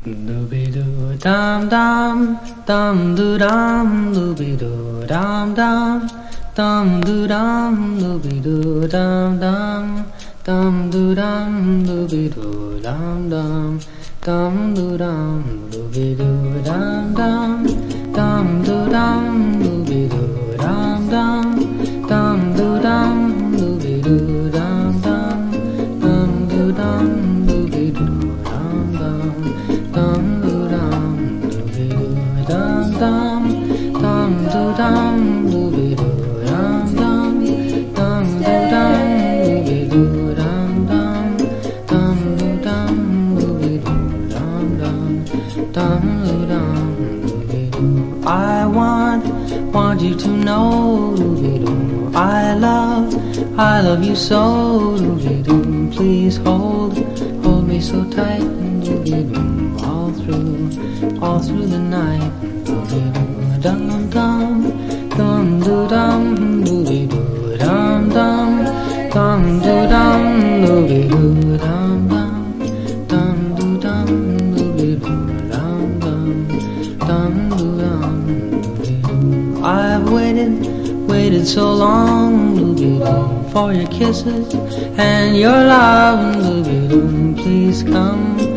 Dooby doo dum dum, dum doo dum, dooby doo dum dum, dum doo dum, dooby doo dum dum, dum doo dum, dooby doo dum dum, dum doo dum, dooby doo dum dum, dum doo dum, dooby doo dum dum, dum doo dum, dooby doo dum dum, dum doo dum, dooby doo dum dum, dum doo dum, dooby doo dum dum, dum doo dum, dooby doo dum dum, dum doo dum, dooby doo dum dum, dum doo dum, dooby doo dum dum, dum doo dum, dooby doo. I want you to know, dooby doo, I love you so, dooby doo. Please hold me so tight, dooby doo, all through the night, dooby doo, dum dum, dum doo dum, dooby doo, dum dum, dum doo dum, dooby doo, dum dum, dum doo dum, dooby doo, dum dum, dum doo dum, dooby doo. I've waited so long, dooby doo, for your kisses and your love, dooby doo. Please come